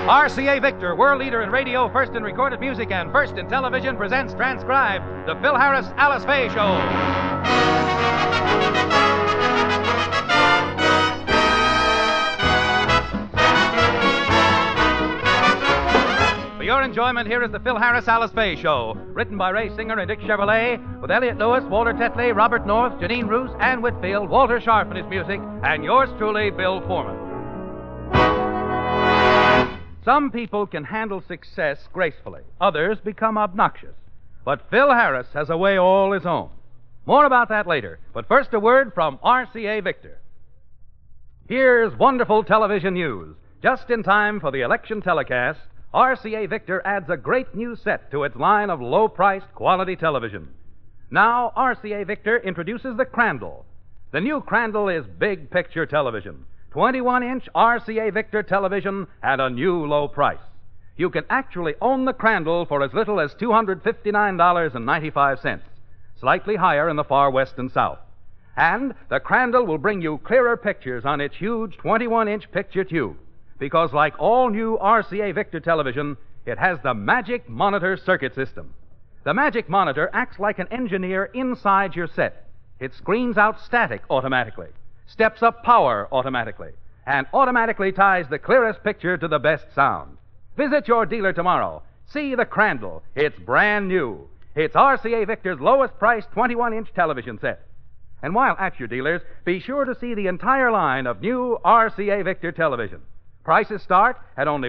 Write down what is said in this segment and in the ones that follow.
RCA Victor, world leader in radio, first in recorded music, and first in television, presents transcribed the Phil Harris Alice Faye Show. For your enjoyment, here is the Phil Harris Alice Faye Show, written by Ray Singer and Dick Chevrolet, with Elliot Lewis, Walter Tetley, Robert North, Janine Roos, Ann Whitfield, Walter Sharp in his music, and yours truly, Bill Foreman. Some people can handle success gracefully. Others become obnoxious. But Phil Harris has a way all his own. More about that later. But first, a word from RCA Victor. Here's wonderful television news. Just in time for the election telecast, RCA Victor adds a great new set to its line of low-priced quality television. Now, RCA Victor introduces the Crandall. The new Crandall is big picture television. 21-inch RCA Victor television at a new low price. You can actually own the Crandall for as little as $259.95, slightly higher in the far west and south. And the Crandall will bring you clearer pictures on its huge 21-inch picture tube, because like all new RCA Victor television, it has the Magic Monitor circuit system. The Magic Monitor acts like an engineer inside your set. It screens out static automatically, steps up power automatically, and automatically ties the clearest picture to the best sound. Visit your dealer tomorrow. See the Crandall. It's brand new. It's RCA Victor's lowest priced 21-inch television set. And while at your dealers, be sure to see the entire line of new RCA Victor television. Prices start at only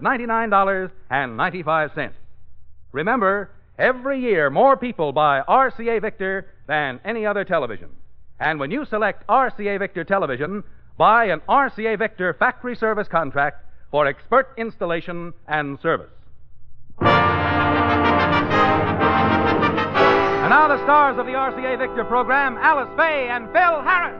$199.95. Remember, every year more people buy RCA Victor than any other television. And when you select RCA Victor television, buy an RCA Victor factory service contract for expert installation and service. And now the stars of the RCA Victor program, Alice Faye and Phil Harris.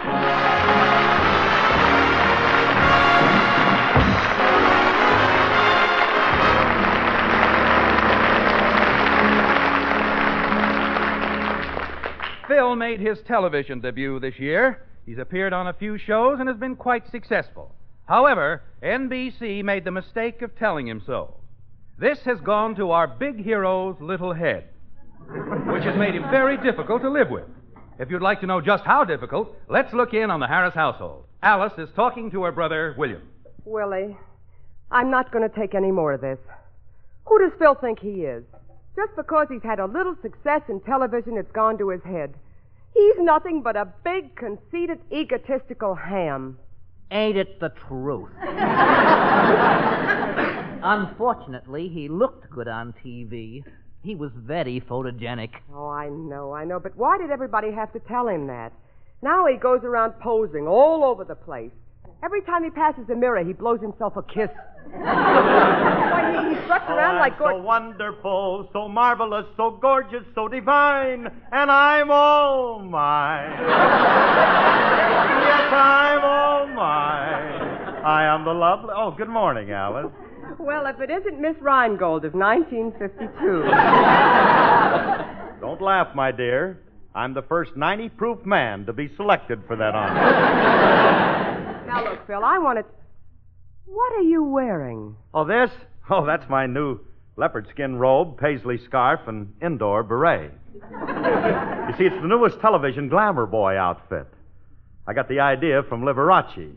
Phil made his television debut this year. He's appeared on a few shows and has been quite successful. However, NBC made the mistake of telling him so. This has gone to our big hero's little head, which has made him very difficult to live with. If you'd like to know just how difficult, let's look in on the Harris household. Alice is talking to her brother, William. Willie, I'm not going to take any more of this. Who does Phil think he is? Just because he's had a little success in television, it's gone to his head. He's nothing but a big, conceited, egotistical ham. Ain't it the truth? Unfortunately, he looked good on TV. He was very photogenic. Oh, I know. But why did everybody have to tell him that? Now he goes around posing all over the place. Every time he passes a mirror, he blows himself a kiss. Why, he struts around like... so wonderful, so marvelous, so gorgeous, so divine, and I'm all mine. Yes, I'm all mine. I am the lovely... Oh, good morning, Alice. Well, if it isn't Miss Rheingold of 1952. Don't laugh, my dear. I'm the first 90-proof man to be selected for that honor. Now, look, Phil, I want to... What are you wearing? Oh, this? Oh, that's my new leopard skin robe, paisley scarf, and indoor beret. You see, it's the newest television glamour boy outfit. I got the idea from Liberace.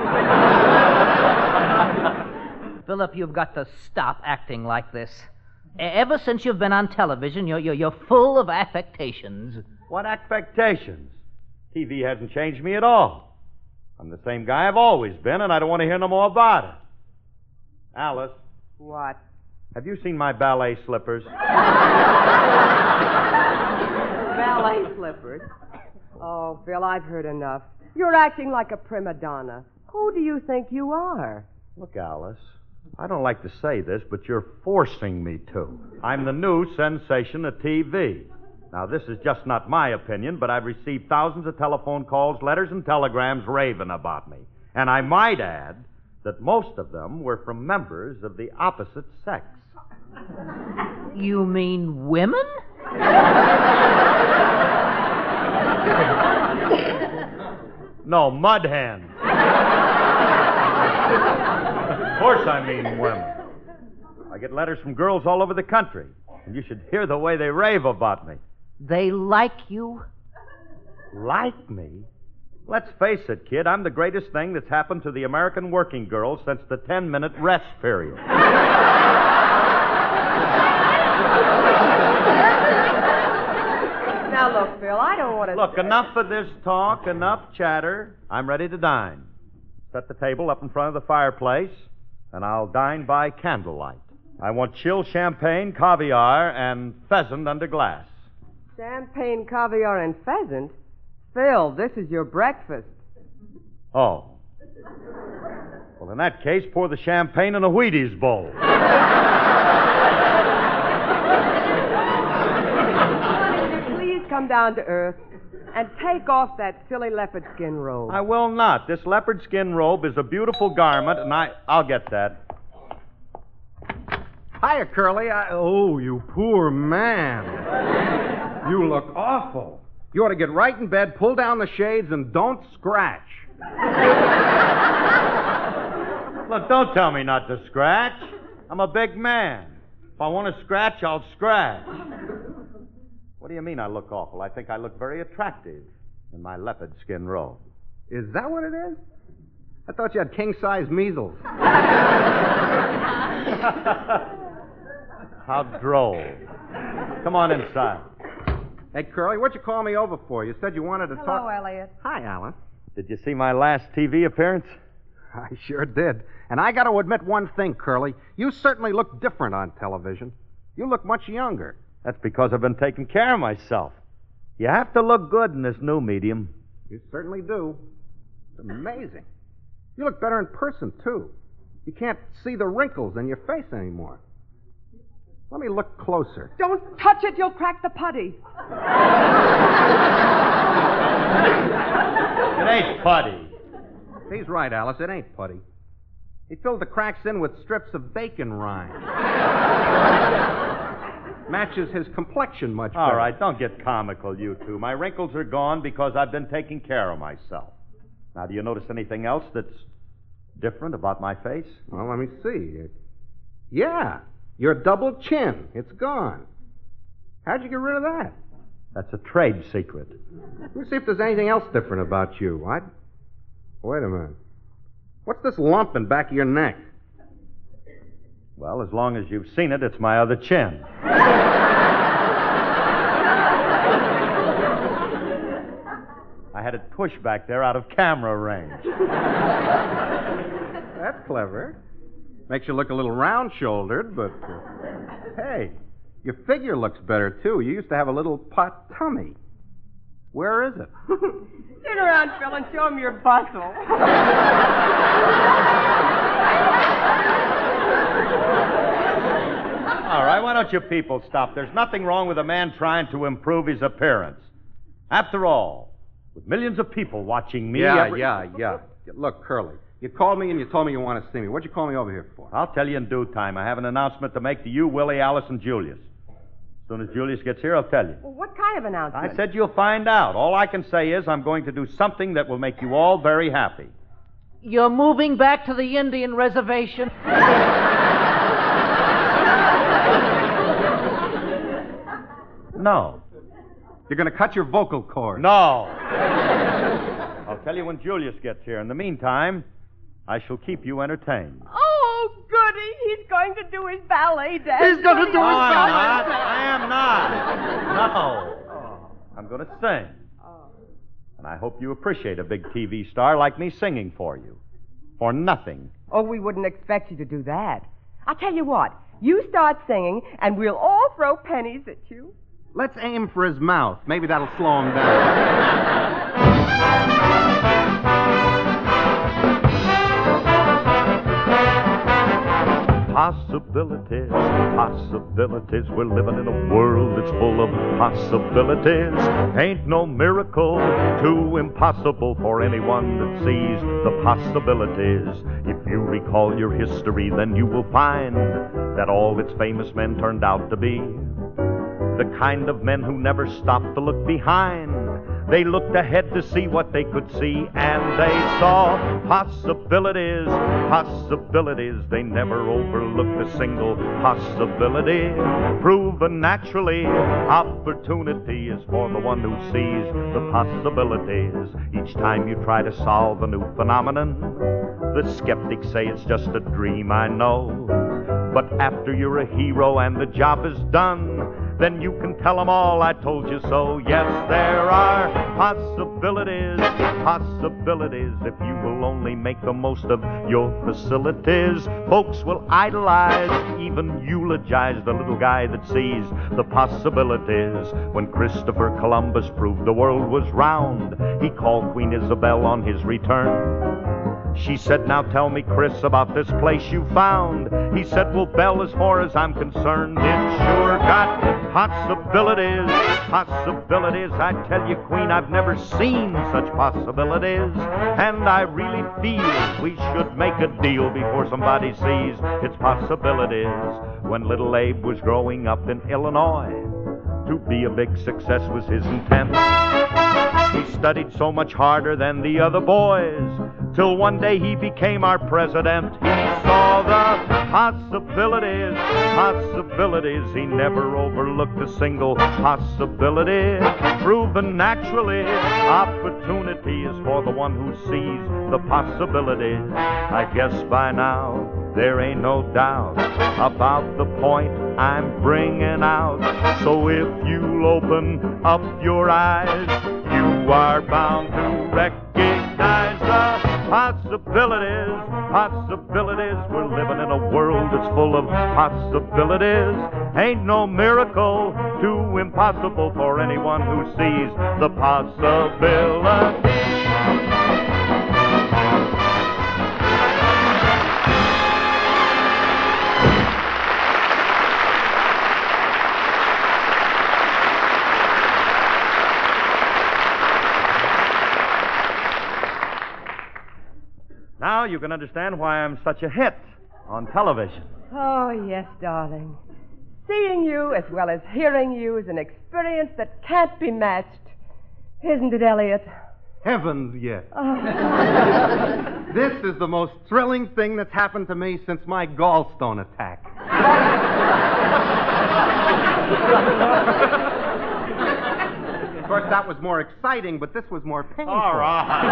Philip, you've got to stop acting like this. Ever since you've been on television, you're full of affectations. What affectations? TV hasn't changed me at all. I'm the same guy I've always been, and I don't want to hear no more about it. Alice. What? Have you seen my ballet slippers? Ballet slippers? Oh, Phil, I've heard enough. You're acting like a prima donna. Who do you think you are? Look, Alice, I don't like to say this, but you're forcing me to. I'm the new sensation of TV. Now, this is just not my opinion, but I've received thousands of telephone calls, letters, and telegrams raving about me. And I might add that most of them were from members of the opposite sex. You mean women? No, mud hens. course I mean women. I get letters from girls all over the country, and you should hear the way they rave about me. They like you? Like me? Let's face it, kid, I'm the greatest thing that's happened to the American working girl since the 10-minute rest period. Now, look, Phil, I don't want to... Look, enough of this talk, enough chatter. I'm ready to dine. Set the table up in front of the fireplace, and I'll dine by candlelight. I want chilled champagne, caviar, and pheasant under glass. Champagne, caviar, and pheasant? Phil, this is your breakfast. Oh. Well, in that case, pour the champagne in a Wheaties bowl. Please come down to earth and take off that silly leopard skin robe. I will not. This leopard skin robe is a beautiful garment, and I'll get that. Hiya, Curly. Oh, you poor man. You look awful. You ought to get right in bed, pull down the shades, and don't scratch. Look, don't tell me not to scratch. I'm a big man. If I want to scratch, I'll scratch. What do you mean I look awful? I think I look very attractive in my leopard skin robe. Is that what it is? I thought you had king-size measles. How droll. Come on inside. Hey, Curly, what'd you call me over for? You said you wanted to talk... Hello, Elliot. Hi, Alan. Did you see my last TV appearance? I sure did. And I got to admit one thing, Curly. You certainly look different on television. You look much younger. That's because I've been taking care of myself. You have to look good in this new medium. You certainly do. It's amazing. You look better in person, too. You can't see the wrinkles in your face anymore. Let me look closer. Don't touch it. You'll crack the putty. It ain't putty. He's right, Alice. It ain't putty. He filled the cracks in with strips of bacon rind. Matches his complexion much better. All right, don't get comical, you two. My wrinkles are gone because I've been taking care of myself. Now, do you notice anything else that's different about my face? Well, let me see. Yeah, your double chin. It's gone. How'd you get rid of that? That's a trade secret. Let me see if there's anything else different about you. Wait a minute. What's this lump in back of your neck? Well, as long as you've seen it, it's my other chin. I had it pushed back there out of camera range. That's clever. Makes you look a little round-shouldered, but... hey, your figure looks better, too. You used to have a little pot tummy. Where is it? Turn around, Phil, and show him your bustle. All right, why don't you people stop? There's nothing wrong with a man trying to improve his appearance. After all, with millions of people watching me... Yeah. Look, Curly, you called me and you told me you want to see me. What'd you call me over here for? I'll tell you in due time. I have an announcement to make to you, Willie, Alice, and Julius. As soon as Julius gets here, I'll tell you. Well, what kind of announcement? I said you'll find out. All I can say is I'm going to do something that will make you all very happy. You're moving back to the Indian reservation? No. You're going to cut your vocal cords. No. I'll tell you when Julius gets here. In the meantime, I shall keep you entertained. Oh, goody. He's going to do his ballet dance. He's going to do his ballet dance. I am not. No. I'm going to sing. And I hope you appreciate a big TV star like me singing for you. For nothing. Oh, we wouldn't expect you to do that. I'll tell you what. You start singing, and we'll all throw pennies at you. Let's aim for his mouth. Maybe that'll slow him down. Possibilities, possibilities. We're living in a world that's full of possibilities. Ain't no miracle too impossible for anyone that sees the possibilities. If you recall your history, then you will find that all its famous men turned out to be the kind of men who never stop to look behind. They looked ahead to see what they could see, and they saw possibilities, possibilities. They never overlooked a single possibility. Proven naturally, opportunity is for the one who sees the possibilities. Each time you try to solve a new phenomenon, the skeptics say it's just a dream, I know. But after you're a hero and the job is done, then you can tell them all I told you so. Yes, there are possibilities, possibilities. If you will only make the most of your facilities, folks will idolize, even eulogize the little guy that sees the possibilities. When Christopher Columbus proved the world was round, he called Queen Isabel on his return. She said, now tell me, Chris, about this place you found. He said, well, Belle, as far as I'm concerned, it sure got possibilities, possibilities. I tell you, Queen, I've never seen such possibilities. And I really feel we should make a deal before somebody sees its possibilities. When little Abe was growing up in Illinois, to be a big success was his intent. He studied so much harder than the other boys, till one day he became our president. He saw the possibilities, possibilities. He never overlooked a single possibility. Proven naturally, opportunity is for the one who sees the possibilities. I guess by now there ain't no doubt about the point I'm bringing out. So if you'll open up your eyes, you are bound to recognize the possibilities, possibilities. We're living in a world that's full of possibilities. Ain't no miracle too impossible for anyone who sees the possibilities. Now you can understand why I'm such a hit on television. Oh, yes, darling. Seeing you as well as hearing you is an experience that can't be matched. Isn't it, Elliot? Heavens, yes. Oh. This is the most thrilling thing that's happened to me since my gallstone attack. Of course, that was more exciting, but this was more painful. All right.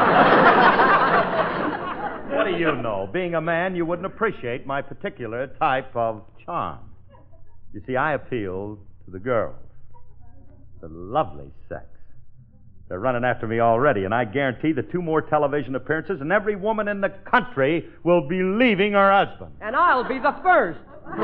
What do you know? Being a man, you wouldn't appreciate my particular type of charm. You see, I appeal to the girls, the lovely sex. They're running after me already, and I guarantee that 2 more television appearances, and every woman in the country will be leaving her husband. And I'll be the first.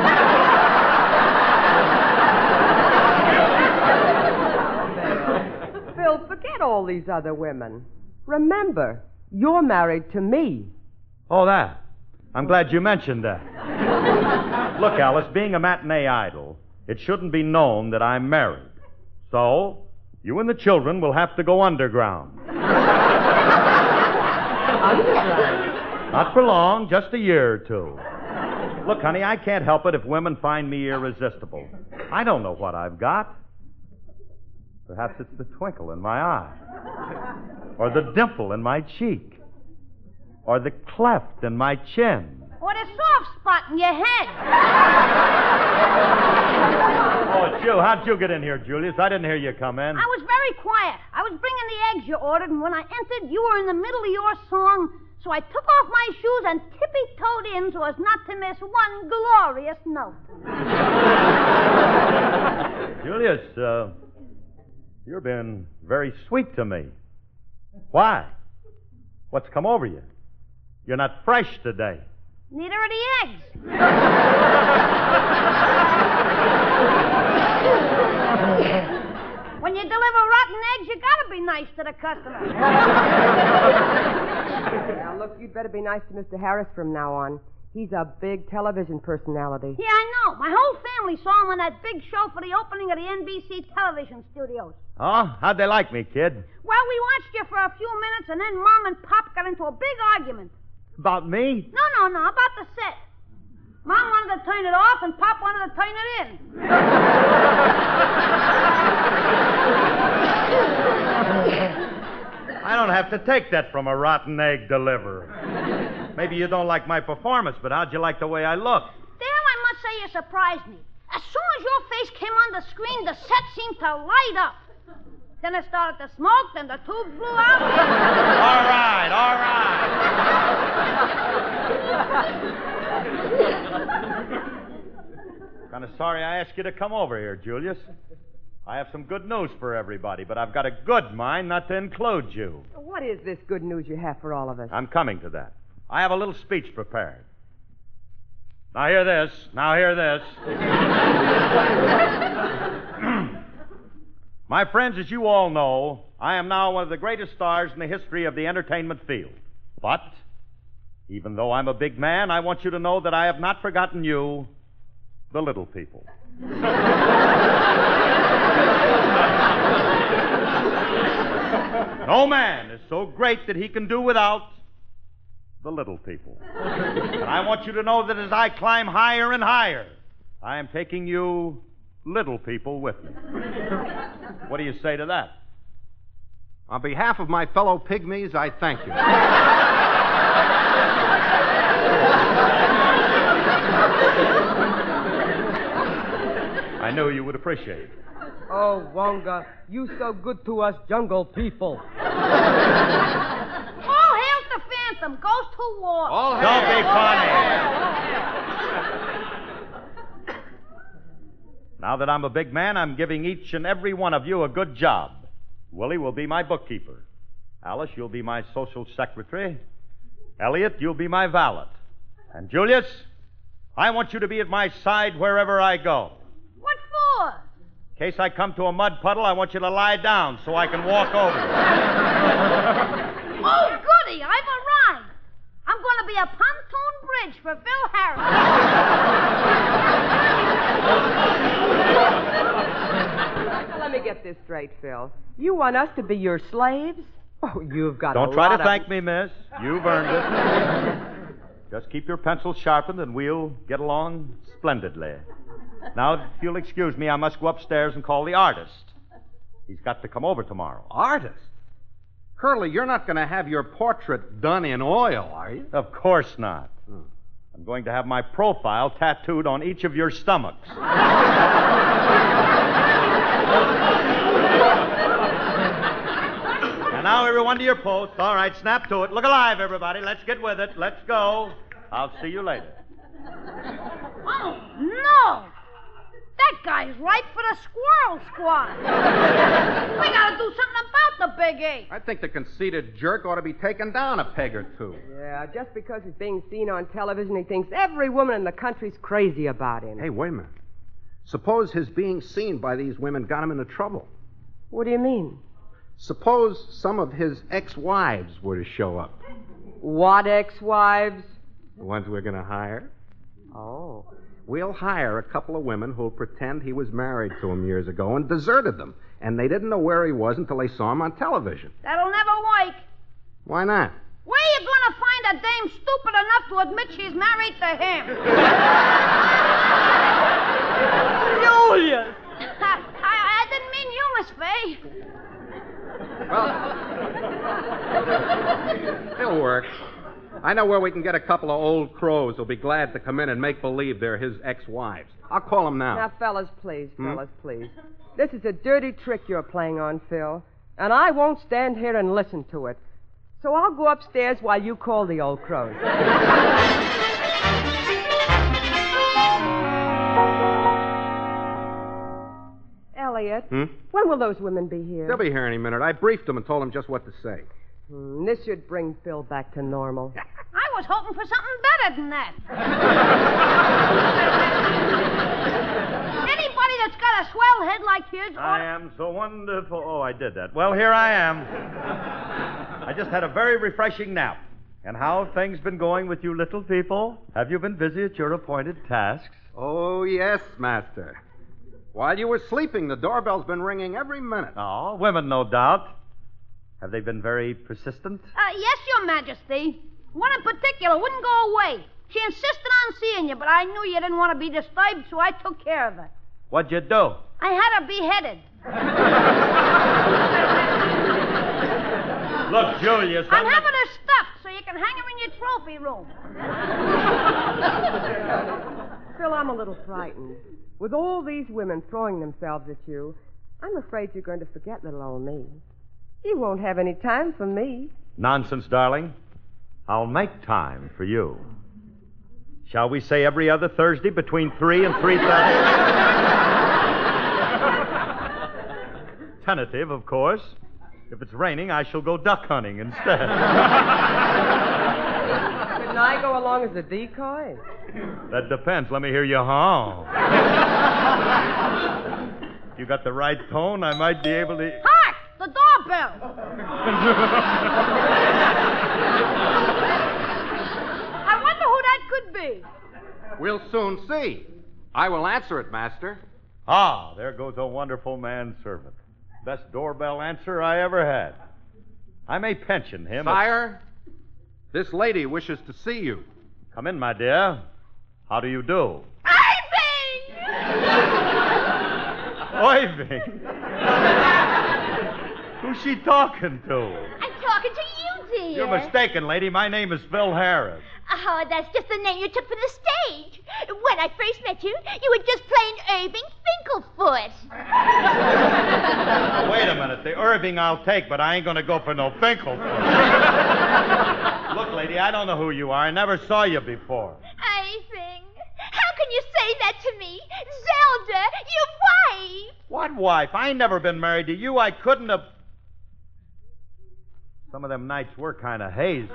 Phil, forget all these other women. Remember, you're married to me. Oh, that. I'm glad you mentioned that. Look, Alice, being a matinee idol, it shouldn't be known that I'm married. So, you and the children will have to go underground. Underground? Not for long, just a year or 2. Look, honey, I can't help it if women find me irresistible. I don't know what I've got. Perhaps it's the twinkle in my eye, or the dimple in my cheek, or the cleft in my chin. Or the soft spot in your head. Oh, it's you. How'd you get in here, Julius? I didn't hear you come in. I was very quiet. I was bringing the eggs you ordered, and when I entered, you were in the middle of your song, so I took off my shoes and tippy-toed in so as not to miss one glorious note. Julius, you're being very sweet to me. Why? What's come over you? You're not fresh today. Neither are the eggs. When you deliver rotten eggs, you gotta be nice to the customer. Now, look, you'd better be nice to Mr. Harris from now on. He's a big television personality. Yeah, I know. My whole family saw him on that big show for the opening of the NBC television studios. Oh, how'd they like me, kid? Well, we watched you for a few minutes, and then Mom and Pop got into a big argument. About me? No, about the set. Mom wanted to turn it off, and Pop wanted to turn it in. I don't have to take that from a rotten egg deliverer. Maybe you don't like my performance, but how'd you like the way I look? Dale, I must say you surprised me. As soon as your face came on the screen, the set seemed to light up. Then it started to smoke, then the tube blew out. All right. Kind of sorry I asked you to come over here, Julius. I have some good news for everybody, but I've got a good mind not to include you. What is this good news you have for all of us? I'm coming to that. I have a little speech prepared. Now hear this. My friends, as you all know, I am now one of the greatest stars in the history of the entertainment field. But, even though I'm a big man, I want you to know that I have not forgotten you, the little people. No man is so great that he can do without the little people. And I want you to know that as I climb higher and higher, I am taking you little people with me. What do you say to that? On behalf of my fellow pygmies, I thank you. I knew you would appreciate it. Oh, Wonga, you so good to us jungle people. All hail the Phantom, goes to war. Don't be funny. Now that I'm a big man, I'm giving each and every one of you a good job. Willie will be my bookkeeper. Alice, you'll be my social secretary. Elliot, you'll be my valet. And Julius, I want you to be at my side wherever I go. What for? In case I come to a mud puddle, I want you to lie down so I can walk over it. Oh, goody, I've arrived. I'm going to be a pontoon bridge for Phil Harris. Let me get this straight, Phil. You want us to be your slaves? Oh, you've got Don't a try lot to thank me, miss. You've earned it. Just keep your pencil sharpened and we'll get along splendidly. Now, if you'll excuse me, I must go upstairs and call the artist. He's got to come over tomorrow. Artist? Curly, you're not going to have your portrait done in oil, are you? Of course not. I'm going to have my profile tattooed on each of your stomachs. And now, everyone to your posts. All right, snap to it. Look alive, everybody. Let's get with it. Let's go. I'll see you later. Oh, no. That guy's right for the squirrel squad. We got to do something about the big ape. I think the conceited jerk ought to be taken down a peg or two. Yeah, just because he's being seen on television, he thinks every woman in the country's crazy about him. Hey, wait a minute. Suppose his being seen by these women got him into trouble. What do you mean? Suppose some of his ex-wives were to show up. What ex-wives? The ones we're going to hire. Oh. We'll hire a couple of women who'll pretend he was married to him years ago and deserted them. And they didn't know where he was until they saw him on television. That'll never work. Why not? Where are you going to find a dame stupid enough to admit she's married to him? Julius! I didn't mean you, Miss Fay. Well, it'll work. I know where we can get a couple of old crows who'll be glad to come in and make believe they're his ex-wives. I'll call them now. Now, fellas, please. This is a dirty trick you're playing on, Phil. And I won't stand here and listen to it. So I'll go upstairs while you call the old crows. Elliot, when will those women be here? They'll be here any minute. I briefed them and told them just what to say. This should bring Phil back to normal. I was hoping for something better than that. Anybody that's got a swell head like his I am so wonderful. Oh, I did that. Well, here I am. I just had a very refreshing nap. And how have things been going with you little people? Have you been busy at your appointed tasks? Oh, yes, Master. While you were sleeping, the doorbell's been ringing every minute. Oh, women, no doubt. Have they been very persistent? Yes, Your Majesty. One in particular wouldn't go away. She insisted on seeing you, but I knew you didn't want to be disturbed, so I took care of her. What'd you do? I had her beheaded. Look, Julius, I'm having her stuffed so you can hang her in your trophy room. Phil, I'm a little frightened. With all these women throwing themselves at you, I'm afraid you're going to forget little old me. You won't have any time for me. Nonsense, darling. I'll make time for you. Shall we say every other Thursday between 3 and 3:30? Tentative, of course. If it's raining, I shall go duck hunting instead. Couldn't I go along as a decoy? That depends. Let me hear you honk. You got the right tone, I might be able to... Hark! The doorbell! I wonder who that could be. We'll soon see. I will answer it, Master. Ah, there goes a wonderful manservant. Best doorbell answer I ever had. I may pension him. Sire, this lady wishes to see you. Come in, my dear. How do you do? Oiving! Who's she talking to? I'm talking to you, dear. You're mistaken, lady. My name is Phil Harris. Oh, that's just the name you took for the stage. When I first met you, you were just plain Irving Finkelfoot. Wait a minute. The Irving I'll take, but I ain't going to go for no Finkelfoot. Look, lady, I don't know who you are. I never saw you before. Irving, how can you say that to me? Zelda, your wife. What wife? I ain't never been married to you. I couldn't have... Some of them nights were kind of hazy.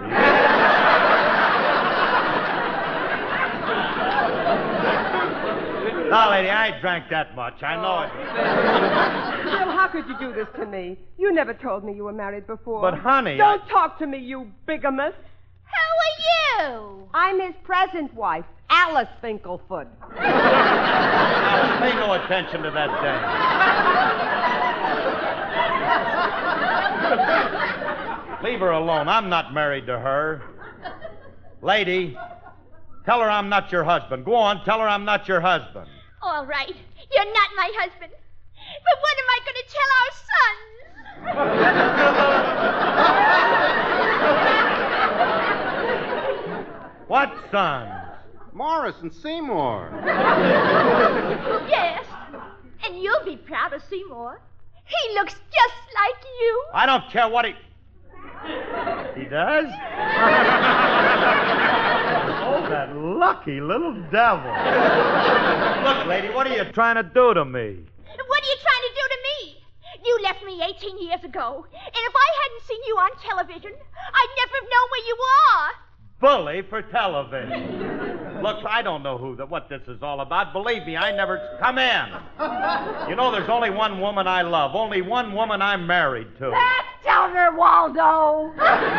No, lady, I ain't drank that much. I know it. Phil, how could you do this to me? You never told me you were married before. But, honey, Don't talk to me, you bigamist. Who are you? I'm his present wife, Alice Finkelfoot. Alice, pay no attention to that dame. Leave her alone. I'm not married to her. Lady, tell her I'm not your husband. Go on, tell her I'm not your husband. All right, you're not my husband. But what am I going to tell our sons? What sons? Morris and Seymour. Yes, and you'll be proud of Seymour. He looks just like you. I don't care what he... He does? Oh, that lucky little devil. Look, lady, what are you trying to do to me? What are you trying to do to me? You left me 18 years ago, and if I hadn't seen you on television, I'd never have known where you are. Bully for television. Look, I don't know what this is all about. Believe me, I never... Come in. You know, there's only one woman I love. Only one woman I'm married to. That's Elder Waldo.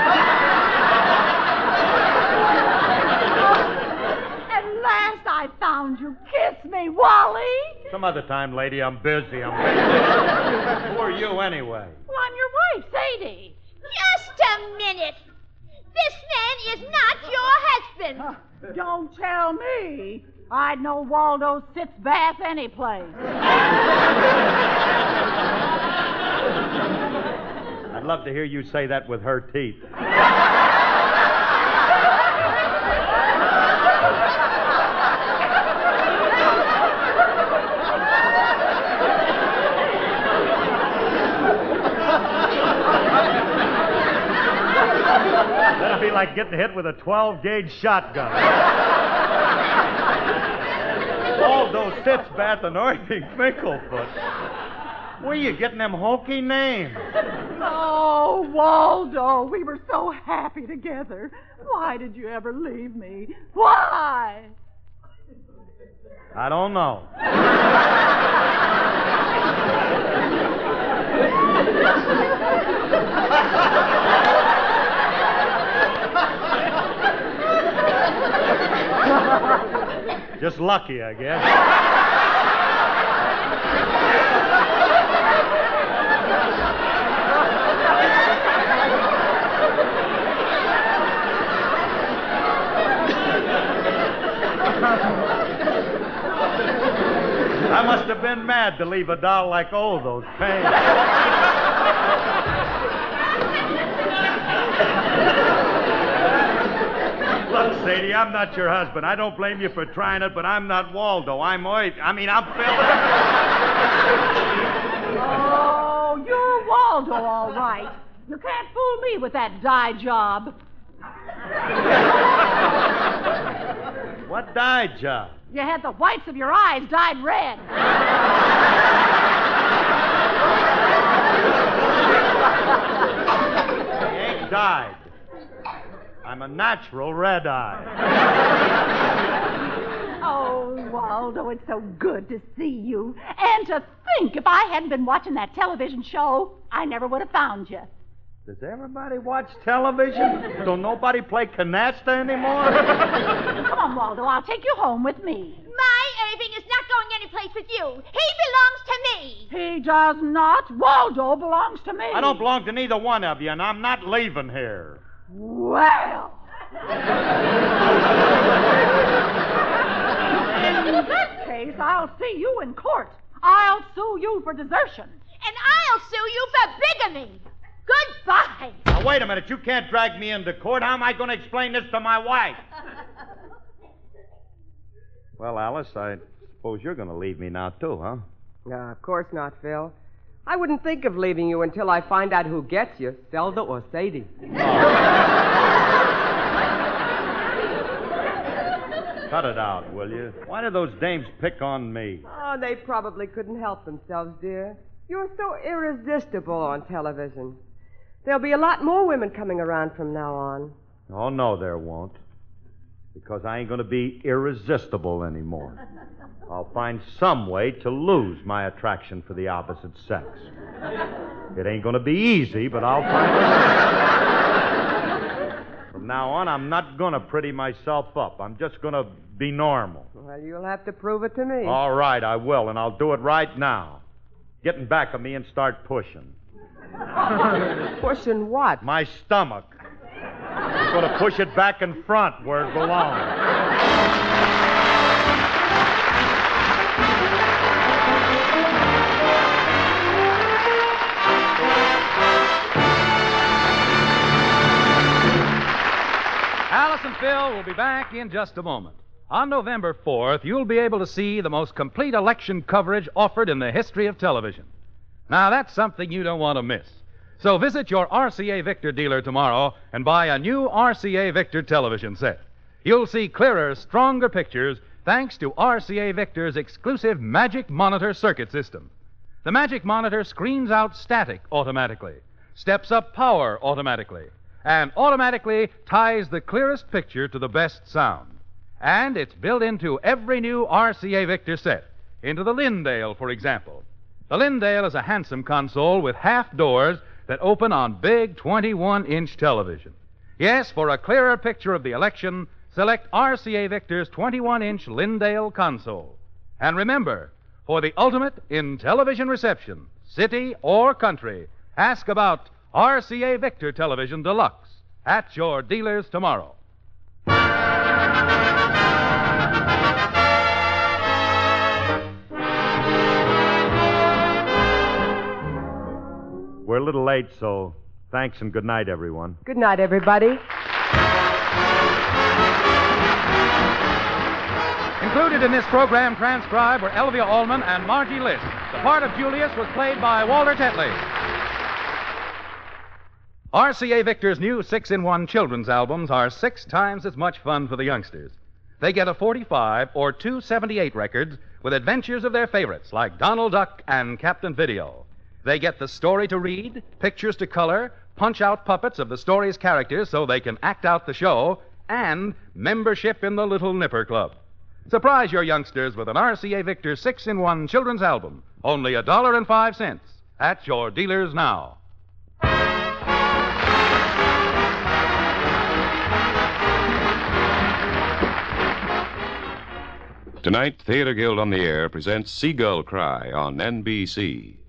At last I found you. Kiss me, Wally. Some other time, lady. I'm busy. Who are you, anyway? Well, I'm your wife, Sadie. Just a minute. This man is not your husband. Don't tell me. I'd know Waldo sits bath any place. I'd love to hear you say that with her teeth. That'd be like getting hit with a 12-gauge shotgun. Waldo Sitzbath and Irving Finkelfoot. Where are you getting them hokey names? Oh, Waldo, we were so happy together. Why did you ever leave me? Why? I don't know. Just lucky, I guess. I must have been mad to leave a doll like those pains. Sadie, I'm not your husband. I don't blame you for trying it, but I'm not Waldo. I'm Phil. Oh, you're Waldo, all right. You can't fool me with that dye job. What dye job? You had the whites of your eyes dyed red. They ain't dyed. I'm a natural red-eye. Oh, Waldo, it's so good to see you. And to think, if I hadn't been watching that television show, I never would have found you. Does everybody watch television? Don't nobody play canasta anymore? Come on, Waldo, I'll take you home with me. My Irving is not going anyplace with you. He belongs to me. He does not. Waldo belongs to me. I don't belong to neither one of you, and I'm not leaving here. Well. In that case, I'll see you in court. I'll sue you for desertion. And I'll sue you for bigamy. Goodbye. Now, wait a minute. You can't drag me into court. How am I going to explain this to my wife? Well, Alice, I suppose you're going to leave me now, too, huh? No, of course not, Phil. I wouldn't think of leaving you until I find out who gets you, Zelda or Sadie. Cut it out, will you? Why do those dames pick on me? Oh, they probably couldn't help themselves, dear. You're so irresistible on television. There'll be a lot more women coming around from now on. Oh, no, there won't. Because I ain't going to be irresistible anymore. I'll find some way to lose my attraction for the opposite sex. It ain't going to be easy, but I'll find a way. From now on, I'm not going to pretty myself up. I'm just going to be normal. Well, you'll have to prove it to me. All right, I will, and I'll do it right now. Get in back of me and start pushing. Pushing what? My stomach. I'm going to push it back in front where it belongs. Alice and Phil will be back in just a moment. On November 4th, you'll be able to see the most complete election coverage offered in the history of television. Now, that's something you don't want to miss. So visit your RCA Victor dealer tomorrow and buy a new RCA Victor television set. You'll see clearer, stronger pictures thanks to RCA Victor's exclusive Magic Monitor circuit system. The Magic Monitor screens out static automatically, steps up power automatically, and automatically ties the clearest picture to the best sound. And it's built into every new RCA Victor set, into the Lindale, for example. The Lindale is a handsome console with half doors that open on big 21-inch television. Yes, for a clearer picture of the election, select RCA Victor's 21-inch Lindale console. And remember, for the ultimate in television reception, city or country, ask about RCA Victor Television Deluxe at your dealers tomorrow. We're a little late, so thanks and good night, everyone. Good night, everybody. Included in this program transcribed were Elvia Allman and Margie List. The part of Julius was played by Walter Tetley. RCA Victor's new 6-in-1 children's albums are 6 times as much fun for the youngsters. They get a 45 or 278 records with adventures of their favorites like Donald Duck and Captain Video. They get the story to read, pictures to color, punch-out puppets of the story's characters so they can act out the show, and membership in the Little Nipper Club. Surprise your youngsters with an RCA Victor 6-in-1 children's album, only $1.05 at your dealers now. Tonight, Theater Guild on the Air presents Seagull Cry on NBC.